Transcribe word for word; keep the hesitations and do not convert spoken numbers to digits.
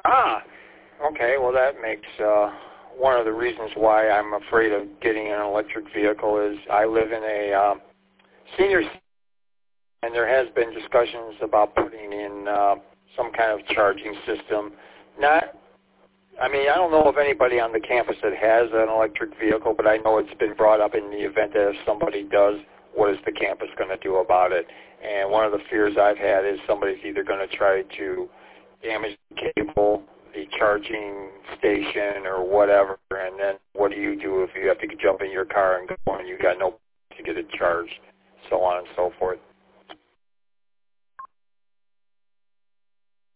Ah, okay. Well, that makes uh, one of the reasons why I'm afraid of getting an electric vehicle is I live in a um, senior center, and there has been discussions about putting in uh, some kind of charging system. Not, I mean, I don't know of anybody on the campus that has an electric vehicle, but I know it's been brought up in the event that if somebody does, what is the campus going to do about it? And one of the fears I've had is somebody's either going to try to damage the cable, the charging station, or whatever, and then what do you do if you have to jump in your car and go and you got no place to get it charged, so on and so forth.